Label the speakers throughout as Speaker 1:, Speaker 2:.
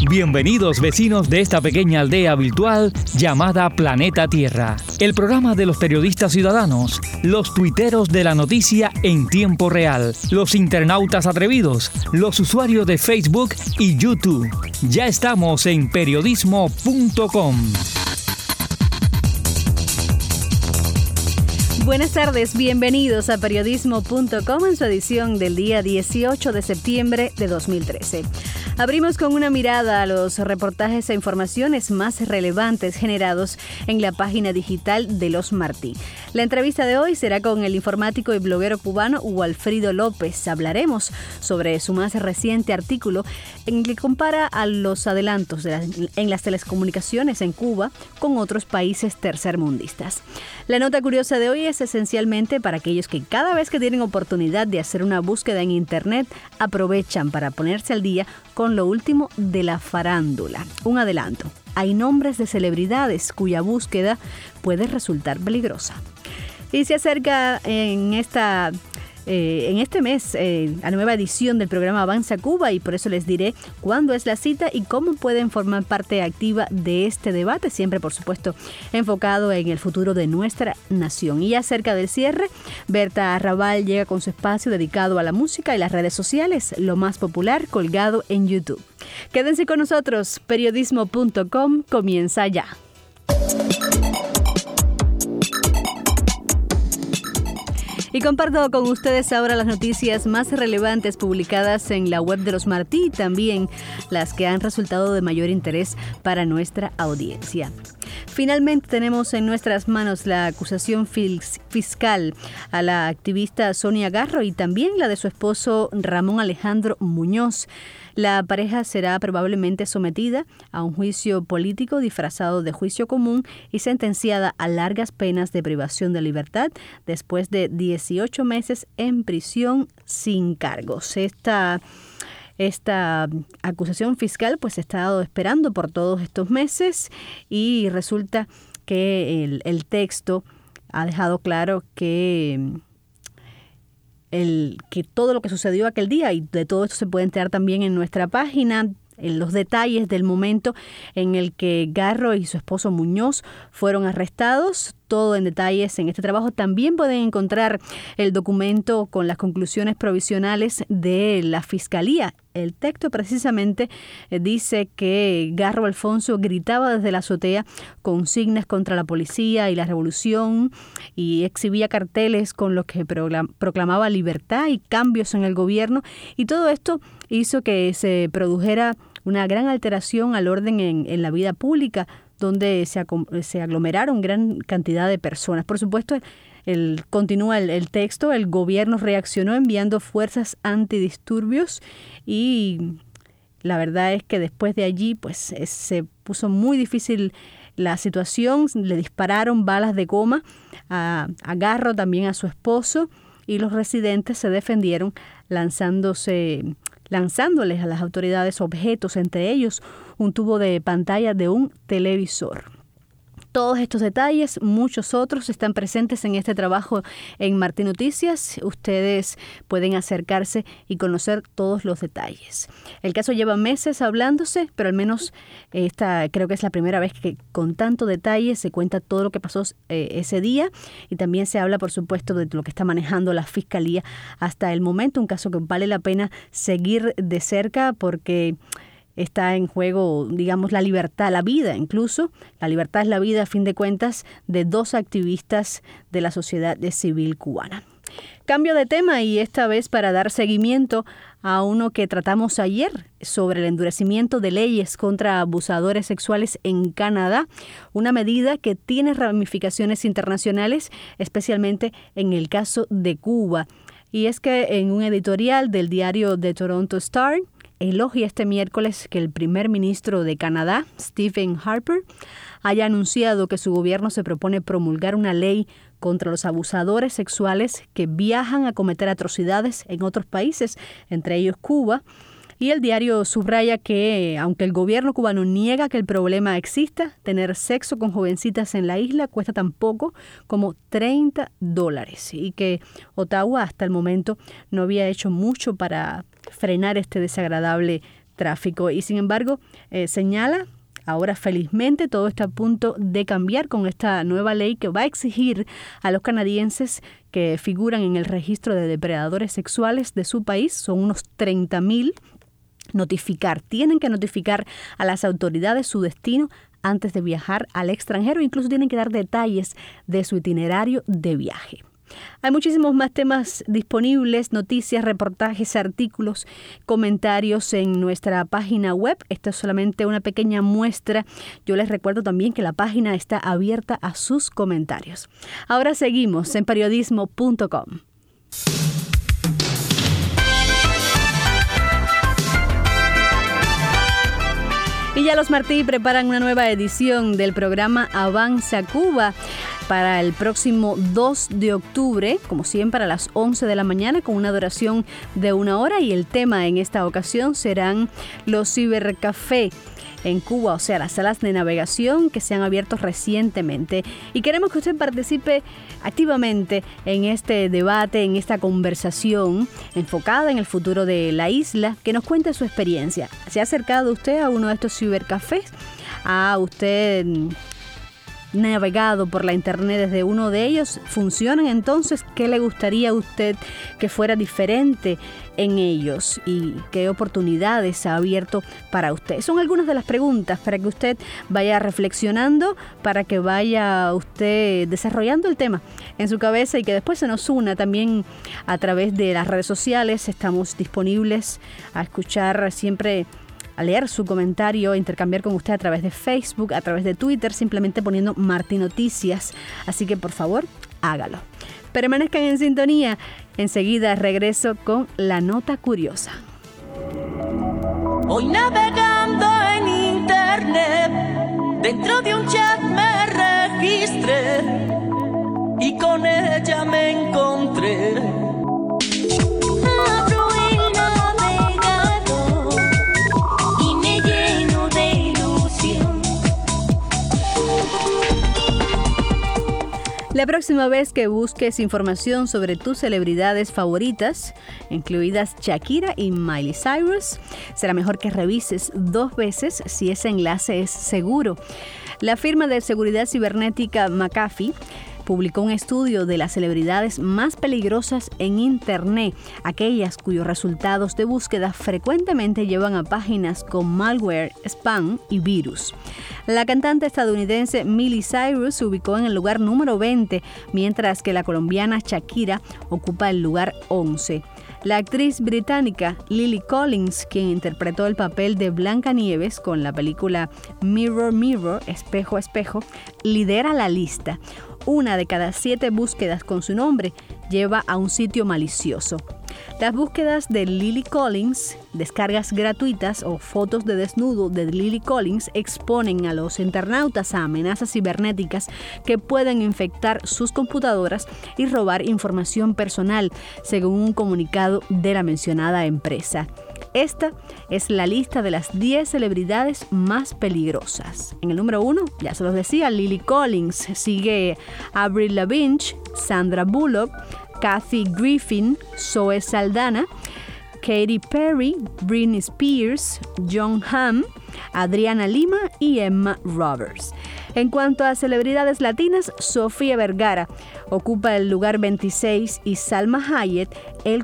Speaker 1: Bienvenidos vecinos de esta pequeña aldea virtual llamada Planeta Tierra, el programa de los periodistas ciudadanos, los tuiteros de la noticia en tiempo real, los internautas atrevidos, los usuarios de Facebook y YouTube. Ya estamos en periodismo.com.
Speaker 2: Buenas tardes, bienvenidos a periodismo.com en su edición del día 18 de septiembre de 2013. Abrimos con una mirada a los reportajes e informaciones más relevantes generados en la página digital de Los Martí. La entrevista de hoy será con el informático y bloguero cubano Walfrido López. Hablaremos sobre su más reciente artículo en el que compara a los adelantos en las telecomunicaciones en Cuba con otros países tercermundistas. La nota curiosa de hoy es esencialmente para aquellos que cada vez que tienen oportunidad de hacer una búsqueda en Internet aprovechan para ponerse al día con lo último de la farándula. Un adelanto. Hay nombres de celebridades cuya búsqueda puede resultar peligrosa. Y se acerca en este mes la nueva edición del programa Avanza Cuba, y por eso les diré cuándo es la cita y cómo pueden formar parte activa de este debate, siempre por supuesto enfocado en el futuro de nuestra nación. Y acerca del cierre, Berta Arrabal llega con su espacio dedicado a la música y las redes sociales, lo más popular colgado en YouTube. Quédense con nosotros, periodismo.com comienza ya. Y comparto con ustedes ahora las noticias más relevantes publicadas en la web de Los Martí y también las que han resultado de mayor interés para nuestra audiencia. Finalmente tenemos en nuestras manos la acusación fiscal a la activista Sonia Garro y también la de su esposo Ramón Alejandro Muñoz. La pareja será probablemente sometida a un juicio político disfrazado de juicio común y sentenciada a largas penas de privación de libertad después de 18 meses en prisión sin cargos. Esta acusación fiscal pues se ha estado esperando por todos estos meses y resulta que el texto ha dejado claro que todo lo que sucedió aquel día, y de todo esto se puede enterar también en nuestra página, en los detalles del momento en el que Garro y su esposo Muñoz fueron arrestados, todo en detalles en este trabajo. También pueden encontrar el documento con las conclusiones provisionales de la Fiscalía. El texto precisamente dice que Garro Alfonso gritaba desde la azotea consignas contra la policía y la revolución y exhibía carteles con los que proclamaba libertad y cambios en el gobierno, y todo esto hizo que se produjera una gran alteración al orden en la vida pública, donde se aglomeraron gran cantidad de personas. Por supuesto, continúa el texto, el gobierno reaccionó enviando fuerzas antidisturbios y la verdad es que después de allí pues se puso muy difícil la situación. Le dispararon balas de goma a Garro, también a su esposo, y los residentes se defendieron lanzándoles a las autoridades objetos, entre ellos un tubo de pantalla de un televisor. Todos estos detalles, muchos otros, están presentes en este trabajo en Martí Noticias. Ustedes pueden acercarse y conocer todos los detalles. El caso lleva meses hablándose, pero al menos esta creo que es la primera vez que con tanto detalle se cuenta todo lo que pasó ese día, y también se habla, por supuesto, de lo que está manejando la Fiscalía hasta el momento. Un caso que vale la pena seguir de cerca porque está en juego, digamos, la libertad, la vida incluso. La libertad es la vida, a fin de cuentas, de dos activistas de la sociedad civil cubana. Cambio de tema, y esta vez para dar seguimiento a uno que tratamos ayer sobre el endurecimiento de leyes contra abusadores sexuales en Canadá, una medida que tiene ramificaciones internacionales, especialmente en el caso de Cuba. Y es que en un editorial del diario The Toronto Star, elogia este miércoles que el primer ministro de Canadá, Stephen Harper, haya anunciado que su gobierno se propone promulgar una ley contra los abusadores sexuales que viajan a cometer atrocidades en otros países, entre ellos Cuba. Y el diario subraya que, aunque el gobierno cubano niega que el problema exista, tener sexo con jovencitas en la isla cuesta tan poco como $30 y que Ottawa hasta el momento no había hecho mucho para frenar este desagradable tráfico. Y sin embargo, señala, ahora felizmente todo está a punto de cambiar con esta nueva ley que va a exigir a los canadienses que figuran en el registro de depredadores sexuales de su país, son unos 30,000, tienen que notificar a las autoridades su destino antes de viajar al extranjero. Incluso tienen que dar detalles de su itinerario de viaje. Hay muchísimos más temas disponibles, noticias, reportajes, artículos, comentarios en nuestra página web. Esta es solamente una pequeña muestra. Yo les recuerdo también que la página está abierta a sus comentarios. Ahora seguimos en periodismo.com. Y ya los Martí preparan una nueva edición del programa Avanza Cuba para el próximo 2 de octubre, como siempre a las 11 de la mañana, con una duración de 1 hora. Y el tema en esta ocasión serán los cibercafé en Cuba, o sea, las salas de navegación que se han abierto recientemente. Y queremos que usted participe activamente en este debate, en esta conversación enfocada en el futuro de la isla, que nos cuente su experiencia. ¿Se ha acercado usted a uno de estos cibercafés? ¿Ha usted navegado por la internet desde uno de ellos? ¿Funcionan entonces? ¿Qué le gustaría a usted que fuera diferente en ellos? ¿Y qué oportunidades ha abierto para usted? Son algunas de las preguntas para que usted vaya reflexionando, para que vaya usted desarrollando el tema en su cabeza y que después se nos una también a través de las redes sociales. Estamos disponibles a escuchar siempre, a leer su comentario, intercambiar con usted a través de Facebook, a través de Twitter, simplemente poniendo Martí Noticias. Así que por favor, hágalo. Permanezcan en sintonía. Enseguida regreso con la nota curiosa.
Speaker 3: Hoy navegando en internet, dentro de un chat me registré y con ella me encontré.
Speaker 2: La próxima vez que busques información sobre tus celebridades favoritas, incluidas Shakira y Miley Cyrus, será mejor que revises 2 veces si ese enlace es seguro. La firma de seguridad cibernética McAfee publicó un estudio de las celebridades más peligrosas en Internet, aquellas cuyos resultados de búsqueda frecuentemente llevan a páginas con malware, spam y virus. La cantante estadounidense Miley Cyrus se ubicó en el lugar número 20, mientras que la colombiana Shakira ocupa el lugar 11. La actriz británica Lily Collins, quien interpretó el papel de Blancanieves con la película Mirror Mirror, Espejo Espejo, lidera la lista. 1 de cada 7 búsquedas con su nombre lleva a un sitio malicioso. Las búsquedas de Lily Collins, descargas gratuitas o fotos de desnudo de Lily Collins exponen a los internautas a amenazas cibernéticas que pueden infectar sus computadoras y robar información personal, según un comunicado de la mencionada empresa. Esta es la lista de las 10 celebridades más peligrosas. En el número 1, ya se los decía, Lily Collins. Sigue Avril Lavigne, Sandra Bullock, Kathy Griffin, Zoe Saldana, Katy Perry, Britney Spears, Jon Hamm, Adriana Lima y Emma Roberts. En cuanto a celebridades latinas, Sofía Vergara ocupa el lugar 26 y Salma Hayek el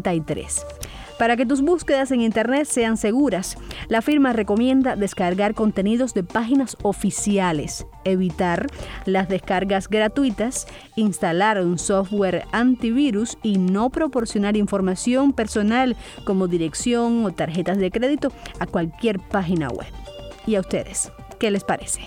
Speaker 2: 43. Para que tus búsquedas en Internet sean seguras, la firma recomienda descargar contenidos de páginas oficiales, evitar las descargas gratuitas, instalar un software antivirus y no proporcionar información personal como dirección o tarjetas de crédito a cualquier página web. ¿Y a ustedes? ¿Qué les parece?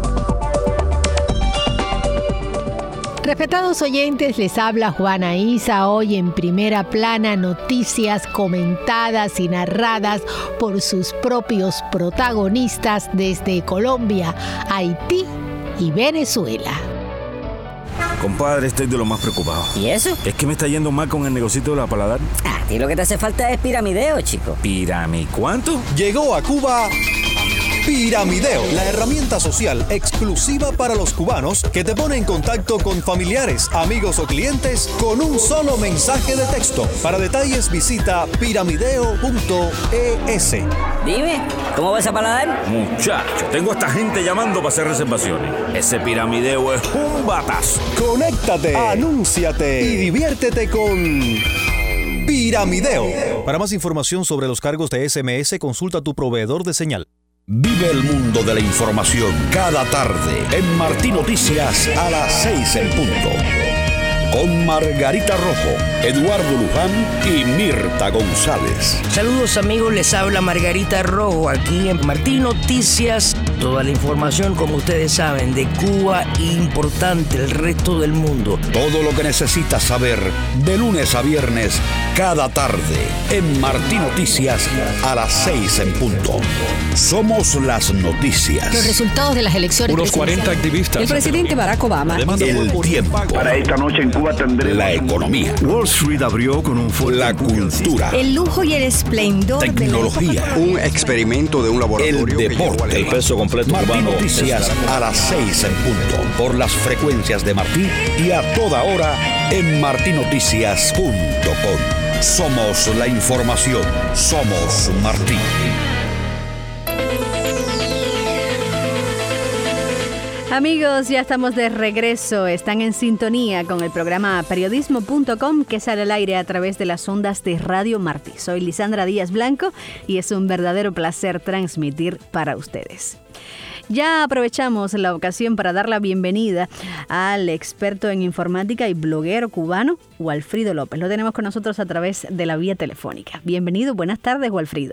Speaker 4: Respetados oyentes, les habla Juana Isa, hoy en Primera Plana, noticias comentadas y narradas por sus propios protagonistas desde Colombia, Haití y Venezuela.
Speaker 5: Compadre, estoy de lo más preocupado.
Speaker 6: ¿Y eso?
Speaker 5: Es que me está yendo mal con el negocito de la paladar.
Speaker 6: A ti lo que te hace falta es piramideo, chico.
Speaker 5: ¿Cuánto?
Speaker 7: Llegó a Cuba
Speaker 6: Piramideo, la herramienta social exclusiva para los cubanos que te pone en contacto con familiares, amigos o clientes con un solo mensaje de texto. Para detalles visita piramideo.es.
Speaker 7: Dime, ¿cómo vas a paladar?
Speaker 5: Muchacho, tengo a esta gente llamando para hacer reservaciones. Ese Piramideo es un batazo.
Speaker 6: Conéctate, anúnciate y diviértete con Piramideo. Para más información sobre los cargos de SMS, consulta a tu proveedor de señal.
Speaker 8: Vive el mundo de la información cada tarde en Martí Noticias a las 6 en punto. Con Margarita Rojo, Eduardo Luján y Mirta González.
Speaker 7: Saludos amigos, les habla Margarita Rojo aquí en Martí Noticias. Toda la información, como ustedes saben, de Cuba importante el resto del mundo.
Speaker 8: Todo lo que necesitas saber de lunes a viernes cada tarde en Martí Noticias a las 6 en punto. Somos las noticias.
Speaker 4: Los resultados de las elecciones.
Speaker 1: Unos 40 activistas.
Speaker 4: El presidente Barack Obama.
Speaker 8: El tiempo.
Speaker 9: Para esta noche en Cuba tendremos
Speaker 8: la economía.
Speaker 5: Wall Street abrió con un fuerte
Speaker 8: La cultura.
Speaker 4: El lujo y el esplendor.
Speaker 8: Tecnología.
Speaker 9: un experimento de un laboratorio.
Speaker 8: El deporte.
Speaker 5: El peso completo
Speaker 8: Martí
Speaker 5: cubano.
Speaker 8: Noticias a las 6 en punto. Por las frecuencias de Martí y a toda hora en martinoticias.com. Somos la información. Somos Martí.
Speaker 2: Amigos, ya estamos de regreso. Están en sintonía con el programa periodismo.com que sale al aire a través de las ondas de Radio Martí. Soy Lisandra Díaz Blanco y es un verdadero placer transmitir para ustedes. Ya aprovechamos la ocasión para dar la bienvenida al experto en informática y bloguero cubano, Walfrido López. Lo tenemos con nosotros a través de la vía telefónica. Bienvenido, buenas tardes, Walfrido.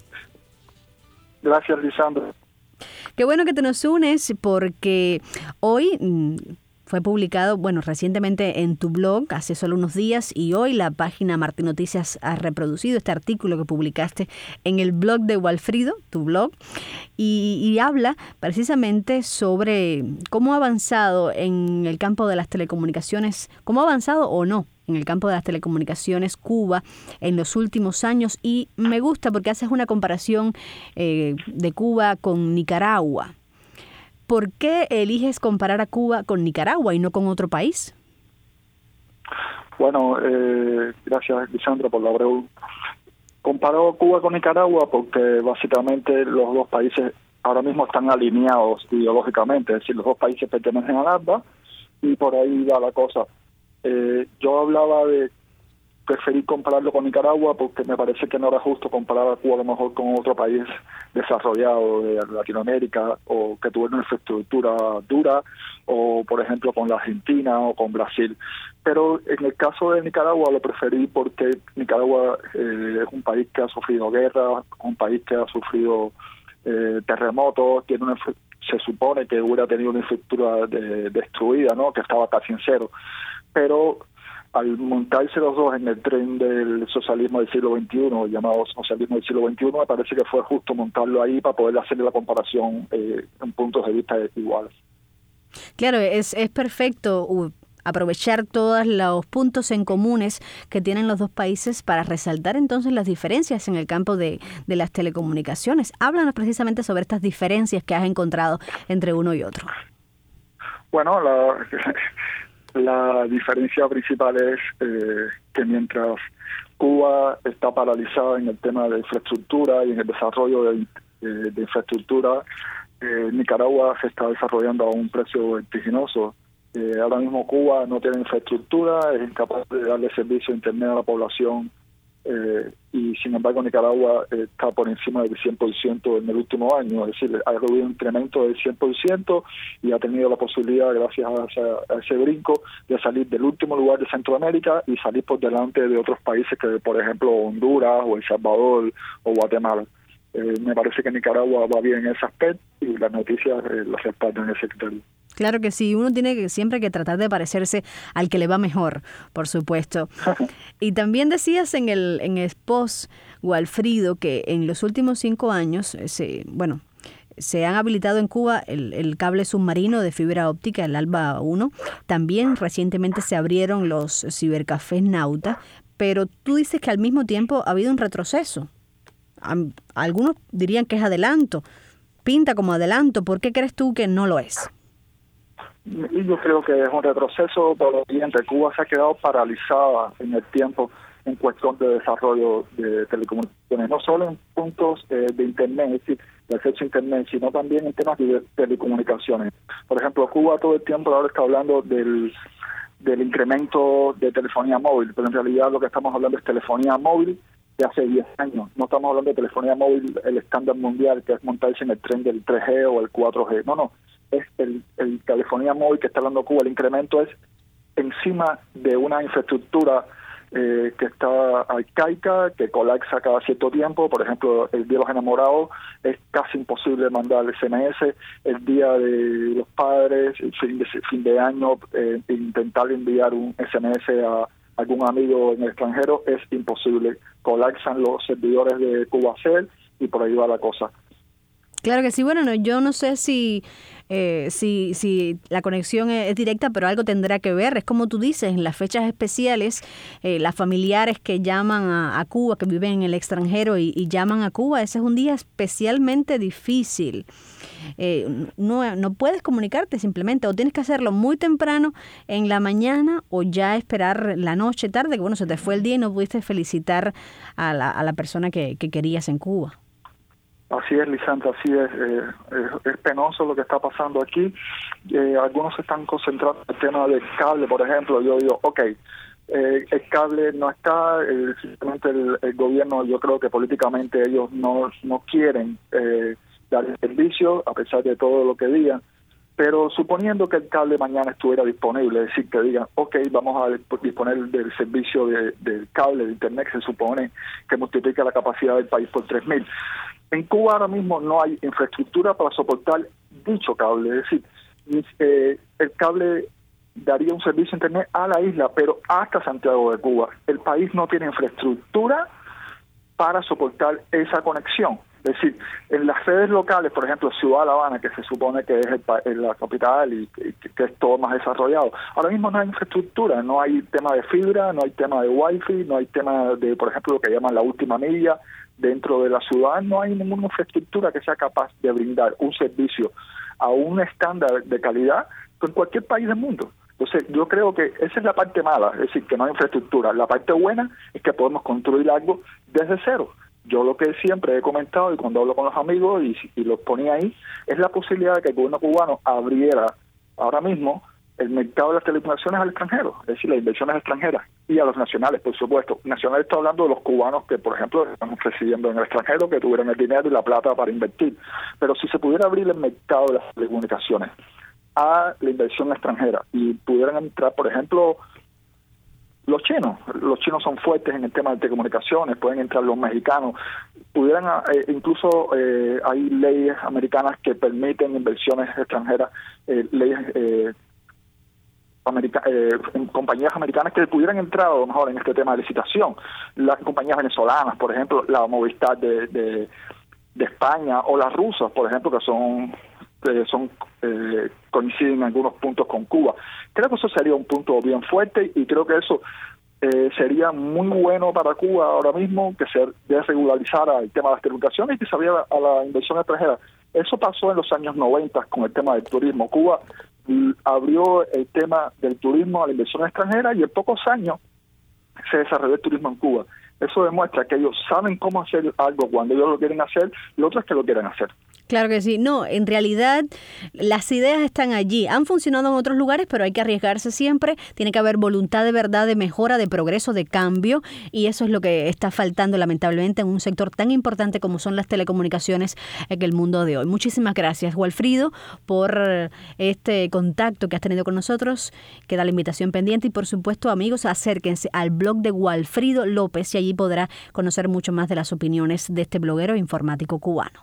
Speaker 10: Gracias, Lisandra.
Speaker 2: Qué bueno que te nos unes porque hoy fue publicado, recientemente en tu blog, hace solo unos días, y hoy la página Martí Noticias ha reproducido este artículo que publicaste en el blog de Walfrido, tu blog, y habla precisamente sobre cómo ha avanzado en el campo de las telecomunicaciones, cómo ha avanzado o no en el campo de las telecomunicaciones Cuba en los últimos años, y me gusta porque haces una comparación de Cuba con Nicaragua. ¿Por qué eliges comparar a Cuba con Nicaragua y no con otro país?
Speaker 10: Bueno, gracias, Lisandra, por la pregunta. Comparo Cuba con Nicaragua porque básicamente los dos países ahora mismo están alineados ideológicamente, es decir, los dos países pertenecen al ALBA y por ahí va la cosa. Yo hablaba de preferir compararlo con Nicaragua porque me parece que no era justo comparar a Cuba a lo mejor con otro país desarrollado de Latinoamérica o que tuviera una infraestructura dura, o por ejemplo con la Argentina o con Brasil. Pero en el caso de Nicaragua lo preferí porque Nicaragua es un país que ha sufrido guerra, un país que ha sufrido terremotos, se supone que hubiera tenido una infraestructura destruida, ¿no? Que estaba casi en cero. Pero al montarse los dos en el tren del socialismo del siglo XXI, llamado socialismo del siglo XXI, me parece que fue justo montarlo ahí para poder hacer la comparación en puntos de vista iguales. Claro, es perfecto aprovechar todos los puntos en comunes que tienen los dos países para resaltar entonces las diferencias en el campo de las telecomunicaciones. Háblanos precisamente sobre estas diferencias que has encontrado entre uno y otro. Bueno, la diferencia principal es que mientras Cuba está paralizada en el tema de infraestructura y en el desarrollo de infraestructura, Nicaragua se está desarrollando a un precio vertiginoso. Ahora mismo Cuba no tiene infraestructura, es incapaz de darle servicio a Internet a la población y sin embargo Nicaragua está por encima del 100% en el último año, es decir, ha habido un incremento del 100% y ha tenido la posibilidad, gracias a ese brinco, de salir del último lugar de Centroamérica y salir por delante de otros países que, por ejemplo, Honduras o El Salvador o Guatemala. Me parece que Nicaragua va bien en ese aspecto y las noticias las respaldan en ese criterio. Claro que sí, uno tiene siempre que tratar de parecerse al que le va mejor, por supuesto. Y también decías en el post, Walfrido, que en los últimos 5 años se han habilitado en Cuba el cable submarino de fibra óptica, el ALBA 1. También recientemente se abrieron los cibercafés Nauta, pero tú dices que al mismo tiempo ha habido un retroceso. Algunos dirían que es adelanto,
Speaker 2: pinta como adelanto. ¿Por qué crees tú que no lo es?
Speaker 10: Y yo creo que es un retroceso por lo siguiente. Cuba se ha quedado paralizada en el tiempo en cuestión de desarrollo de telecomunicaciones, no solo en puntos de Internet, es decir, de acceso a Internet, sino también en temas de telecomunicaciones. Por ejemplo, Cuba todo el tiempo ahora está hablando del incremento de telefonía móvil, pero en realidad lo que estamos hablando es telefonía móvil de hace 10 años. No estamos hablando de telefonía móvil, el estándar mundial, que es montarse en el tren del 3G o el 4G. No, es el telefonía móvil que está hablando Cuba. El incremento es encima de una infraestructura que está arcaica, que colapsa cada cierto tiempo. Por ejemplo, el Día de los Enamorados es casi imposible mandar SMS. El Día de los Padres, el fin de año, intentar enviar un SMS a algún amigo en el extranjero es imposible. Colapsan los servidores de Cubacel y por ahí va la cosa.
Speaker 2: Claro que sí. Bueno, yo no sé si la conexión es directa, pero algo tendrá que ver. Es como tú dices, en las fechas especiales, las familiares que llaman a Cuba, que viven en el extranjero y llaman a Cuba, ese es un día especialmente difícil. No puedes comunicarte simplemente, o tienes que hacerlo muy temprano en la mañana o ya esperar la noche, tarde, que bueno, se te fue el día y no pudiste felicitar a la persona que querías en Cuba.
Speaker 10: Así es, Lisandra, así es. Es penoso lo que está pasando aquí. Algunos se están concentrando en el tema del cable, por ejemplo. Yo digo, el cable no está, simplemente el gobierno, yo creo que políticamente ellos no quieren dar el servicio, a pesar de todo lo que digan. Pero suponiendo que el cable mañana estuviera disponible, es decir, que digan, vamos a disponer del servicio del cable de Internet, que se supone que multiplica la capacidad del país por 3.000. En Cuba ahora mismo no hay infraestructura para soportar dicho cable, es decir, el cable daría un servicio de Internet a la isla, pero hasta Santiago de Cuba. El país no tiene infraestructura para soportar esa conexión. Es decir, en las sedes locales, por ejemplo, Ciudad de La Habana, que se supone que es la capital y que es todo más desarrollado, ahora mismo no hay infraestructura, no hay tema de fibra, no hay tema de wifi, no hay tema de, por ejemplo, lo que llaman la última milla. Dentro de la ciudad no hay ninguna infraestructura que sea capaz de brindar un servicio a un estándar de calidad en cualquier país del mundo. Entonces, yo creo que esa es la parte mala, es decir, que no hay infraestructura. La parte buena es que podemos construir algo desde cero. Yo lo que siempre he comentado y cuando hablo con los amigos y los ponía ahí, es la posibilidad de que el gobierno cubano abriera ahora mismo el mercado de las telecomunicaciones al extranjero, es decir, las inversiones extranjeras y a los nacionales, por supuesto. Nacionales está hablando de los cubanos que, por ejemplo, están residiendo en el extranjero, que tuvieran el dinero y la plata para invertir. Pero si se pudiera abrir el mercado de las telecomunicaciones a la inversión extranjera y pudieran entrar, por ejemplo, los chinos son fuertes en el tema de telecomunicaciones, pueden entrar los mexicanos, pudieran incluso hay leyes americanas que permiten inversiones extranjeras, leyes compañías americanas que pudieran entrar a lo mejor en este tema de licitación. Las compañías venezolanas, por ejemplo, la Movistar de España, o las rusas, por ejemplo, que coinciden en algunos puntos con Cuba. Creo que eso sería un punto bien fuerte y creo que eso sería muy bueno para Cuba ahora mismo, que se desregularizara el tema de las telecomunicaciones y que se abriera a la inversión extranjera. Eso pasó en los años 90 con el tema del turismo. Cuba abrió el tema del turismo a la inversión extranjera y en pocos años se desarrolló el turismo en Cuba. Eso demuestra que ellos saben cómo hacer algo cuando ellos lo quieren hacer, y lo otro es que lo quieren hacer.
Speaker 2: Claro que sí. No, en realidad las ideas están allí. Han funcionado en otros lugares, pero hay que arriesgarse siempre. Tiene que haber voluntad de verdad, de mejora, de progreso, de cambio. Y eso es lo que está faltando lamentablemente en un sector tan importante como son las telecomunicaciones en el mundo de hoy. Muchísimas gracias, Walfrido, por este contacto que has tenido con nosotros. Queda la invitación pendiente y, por supuesto, amigos, acérquense al blog de Walfrido López y allí podrá conocer mucho más de las opiniones de este bloguero informático cubano.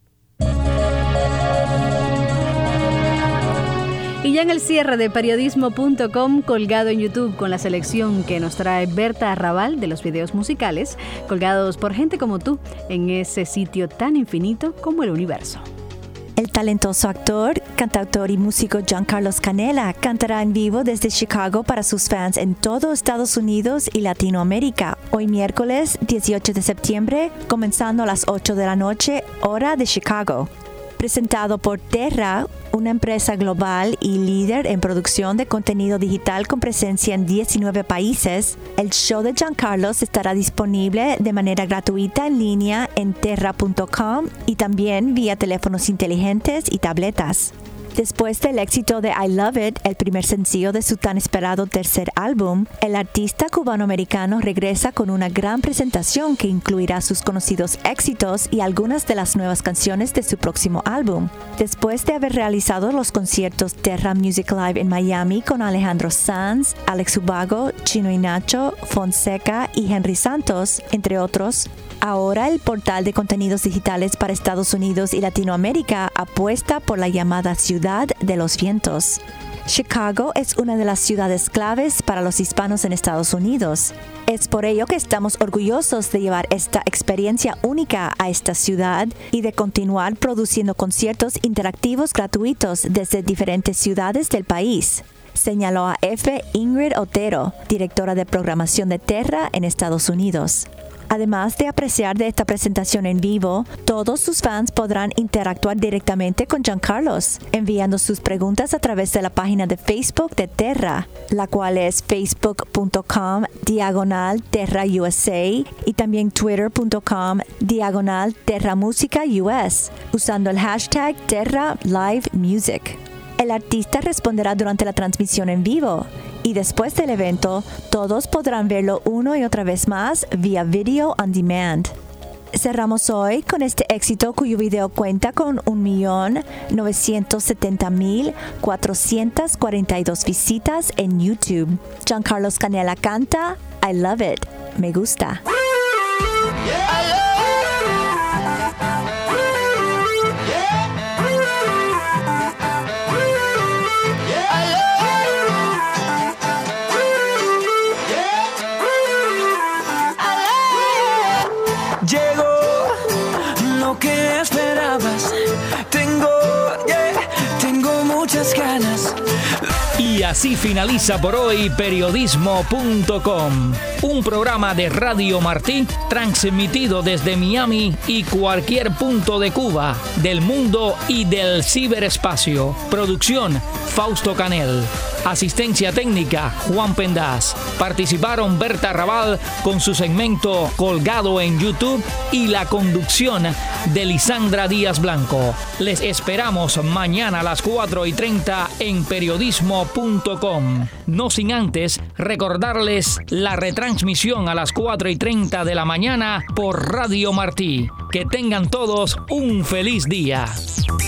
Speaker 2: Y ya en el cierre de periodismo.com, colgado en YouTube con la selección que nos trae Berta Arrabal de los videos musicales, colgados por gente como tú en ese sitio tan infinito como el universo.
Speaker 11: El talentoso actor, cantautor y músico Giancarlo Canela cantará en vivo desde Chicago para sus fans en todo Estados Unidos y Latinoamérica, hoy miércoles 18 de septiembre, comenzando a las 8 de la noche, hora de Chicago. presentado por Terra, una empresa global y líder en producción de contenido digital con presencia en 19 países. El show de Giancarlos estará disponible de manera gratuita en línea en terra.com y también vía teléfonos inteligentes y tabletas. Después del éxito de I Love It, el primer sencillo de su tan esperado tercer álbum, el artista cubanoamericano regresa con una gran presentación que incluirá sus conocidos éxitos y algunas de las nuevas canciones de su próximo álbum. Después de haber realizado los conciertos Terra Music Live en Miami con Alejandro Sanz, Alex Ubago, Chino y Nacho, Fonseca y Henry Santos, entre otros, ahora el portal de contenidos digitales para Estados Unidos y Latinoamérica apuesta por la llamada Ciudad de los Vientos. Chicago es una de las ciudades claves para los hispanos en Estados Unidos. Es por ello que estamos orgullosos de llevar esta experiencia única a esta ciudad y de continuar produciendo conciertos interactivos gratuitos desde diferentes ciudades del país, señaló a F. Ingrid Otero, directora de programación de Terra en Estados Unidos. Además de apreciar de esta presentación en vivo, todos sus fans podrán interactuar directamente con Giancarlos, enviando sus preguntas a través de la página de Facebook de Terra, la cual es facebook.com/TerraUSA y también twitter.com/TerraMusicaUS, usando el hashtag TerraLiveMusic. El artista responderá durante la transmisión en vivo, y después del evento, todos podrán verlo una y otra vez más vía Video on Demand. Cerramos hoy con este éxito cuyo video cuenta con 1.970.442 visitas en YouTube. Giancarlos Canela canta I Love It, me gusta.
Speaker 1: Y así finaliza por hoy Periodismo.com, un programa de Radio Martí transmitido desde Miami y cualquier punto de Cuba, del mundo y del ciberespacio. Producción, Fausto Canel. Asistencia técnica, Juan Pendaz. Participaron Berta Raval con su segmento Colgado en YouTube y la conducción de Lisandra Díaz Blanco. Les esperamos mañana a las 4:30 en Periodismo.com. No sin antes recordarles la retransmisión a las 4:30 de la mañana por Radio Martí. Que tengan todos un feliz día.